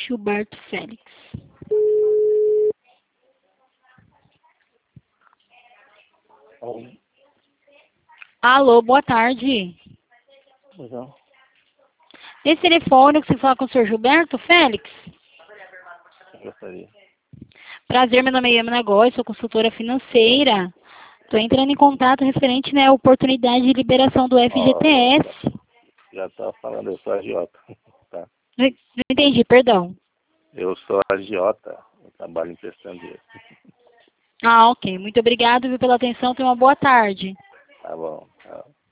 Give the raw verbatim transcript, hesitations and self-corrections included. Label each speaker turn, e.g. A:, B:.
A: Gilberto Félix.
B: Oi.
A: Alô, boa tarde.
B: Pois não.
A: Esse telefone que você fala com o senhor Gilberto Félix?
B: Gostaria.
A: Prazer, meu nome é Yamana Góes, sou consultora financeira. Estou entrando em contato referente, né, à oportunidade de liberação do F G T S.
B: Já estava falando, eu sou agiota. Tá?
A: Não, não entendi, perdão.
B: Eu sou agiota, eu trabalho emprestando dinheiro.
A: Ah, ok. Muito obrigado, viu, pela atenção. Tenha uma boa tarde.
B: Tá bom. Tá.